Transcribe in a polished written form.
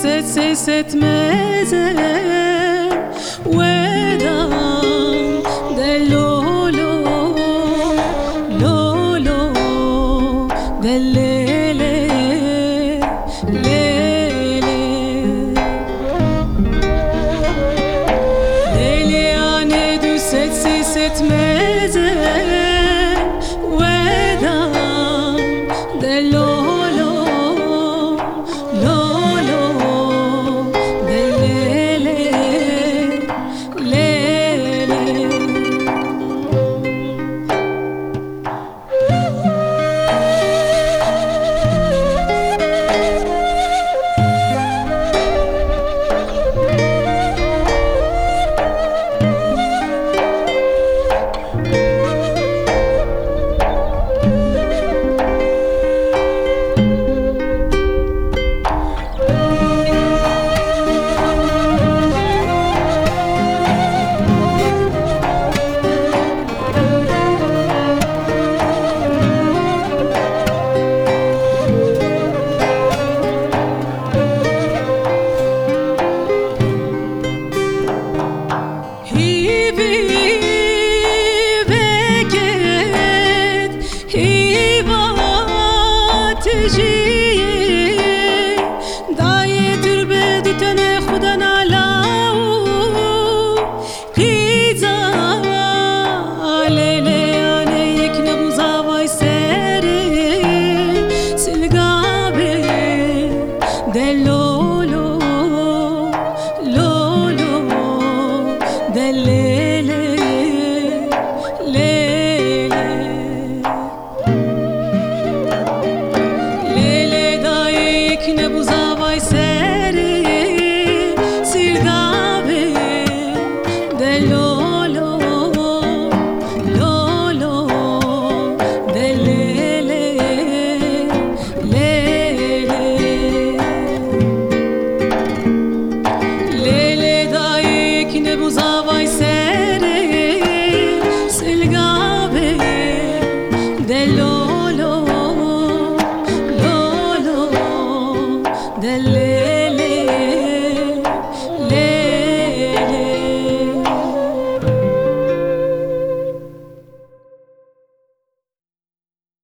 ses etmeze Vedam de lolo lolo de lele lele Lele ane du ses etmeze Vedam de lolo De lolo lolo de lele lele lele dayek ne buzavay seri sirgabe de lolo lolo de lele Buzavay sere silgabe de lolo lolo de